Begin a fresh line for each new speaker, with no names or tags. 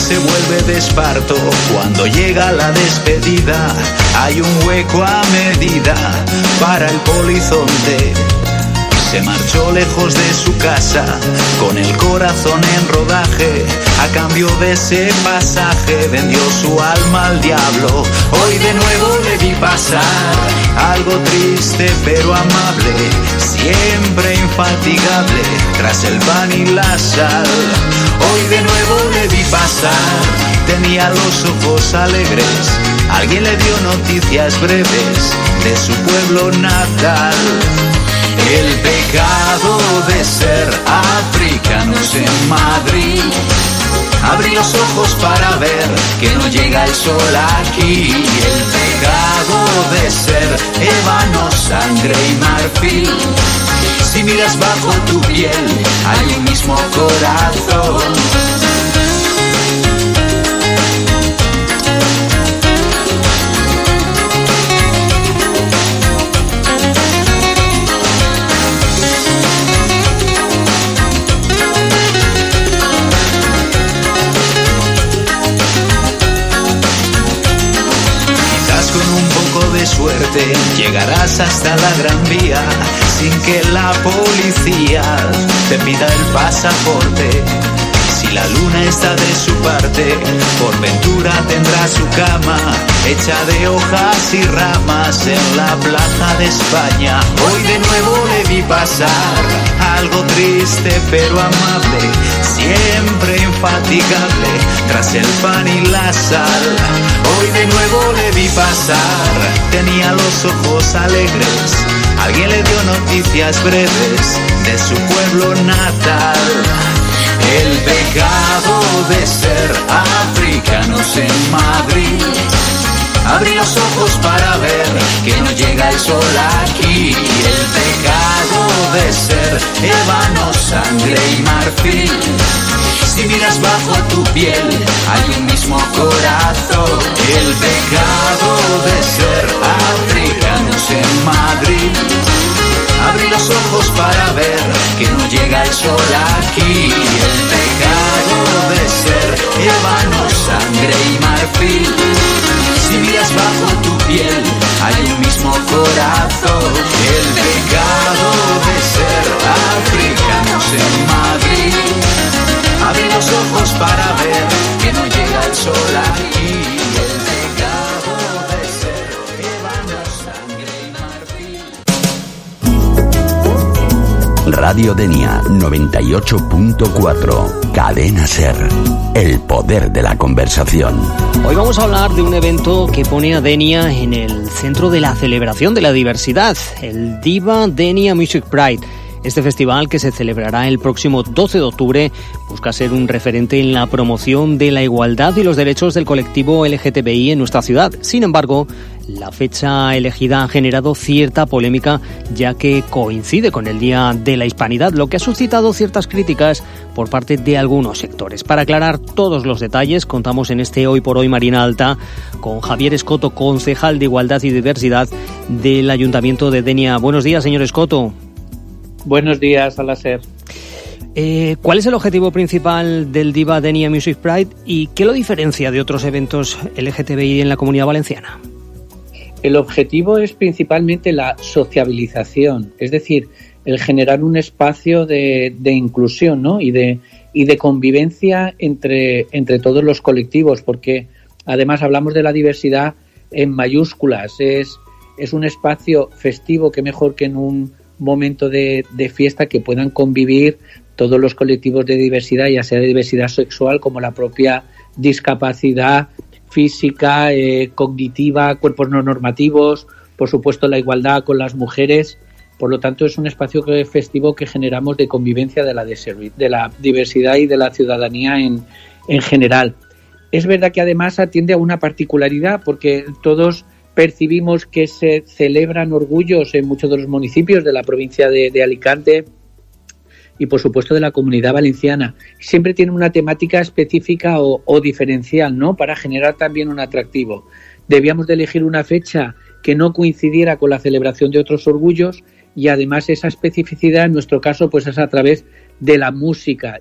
se vuelve de esparto. Cuando llega la despedida, hay un hueco a medida para el polizonte. Se marchó lejos de su casa, con el corazón en rodaje. A cambio de ese pasaje, vendió su alma al diablo. Hoy de nuevo le vi pasar, algo triste pero amable, siempre infatigable, tras el pan y la sal. Hoy de nuevo le vi pasar, tenía los ojos alegres. Alguien le dio noticias breves de su pueblo natal. El pecado de ser africanos en Madrid. Abrí los ojos para ver que no llega el sol aquí. El pecado de ser ébano, sangre y marfil. Si miras bajo tu piel, hay un mismo corazón. De suerte llegarás hasta la Gran Vía sin que la policía te pida el pasaporte. Si la luna está de su parte, por ventura tendrá su cama hecha de hojas y ramas en la plaza de España. Hoy de nuevo le vi pasar, algo triste pero amable, siempre infatigable, tras el pan y la sal. Hoy de nuevo le vi pasar, tenía los ojos alegres. Alguien le dio noticias breves de su pueblo natal. El pecado de ser africanos en Madrid. Abrí los ojos para ver que no llega el sol aquí. El pecado de ser ébano, sangre y marfil. Si miras bajo tu piel, hay un mismo corazón. El pecado de ser africanos en Madrid. Abrí los ojos para ver que no llega el sol aquí. El pecado de ser ébano, sangre y marfil. Si miras bajo tu piel, hay un mismo corazón. El pecado de ser africanos en Madrid. Abrí los ojos para ver que no llega el sol aquí. El pecado de ser ébano, sangre y marfil.
Radio Denia 98.4, Cadena Ser, el poder de la conversación.
Hoy vamos a hablar de un evento que pone a Denia en el centro de la celebración de la diversidad, el Diva Denia Music Pride. Este festival, que se celebrará el próximo 12 de octubre, busca ser un referente en la promoción de la igualdad y los derechos del colectivo LGTBI en nuestra ciudad. Sin embargo, la fecha elegida ha generado cierta polémica, ya que coincide con el Día de la Hispanidad, lo que ha suscitado ciertas críticas por parte de algunos sectores. Para aclarar todos los detalles, contamos en este Hoy por Hoy Marina Alta con Javier Escoto, concejal de Igualdad y Diversidad del Ayuntamiento de Denia. Buenos días, señor Escoto.
Buenos días, Alaser.
¿Cuál es el objetivo principal del Diva Denia Music Pride y qué lo diferencia de otros eventos LGTBI en la Comunidad Valenciana?
El objetivo es principalmente la sociabilización, es decir, el generar un espacio de inclusión, ¿no? y de convivencia entre todos los colectivos, porque además hablamos de la diversidad en mayúsculas. Es un espacio festivo, que mejor que en un momento de fiesta que puedan convivir todos los colectivos de diversidad, ya sea de diversidad sexual como la propia discapacidad física, cognitiva, cuerpos no normativos, por supuesto la igualdad con las mujeres. Por lo tanto, es un espacio festivo que generamos de convivencia de la diversidad y de la ciudadanía en general. Es verdad que además atiende a una particularidad, porque todos percibimos que se celebran orgullos en muchos de los municipios de la provincia de Alicante y, por supuesto, de la Comunidad Valenciana. Siempre tiene una temática específica o diferencial, ¿no?, para generar también un atractivo. Debíamos de elegir una fecha que no coincidiera con la celebración de otros orgullos, y además esa especificidad en nuestro caso pues es a través de la música,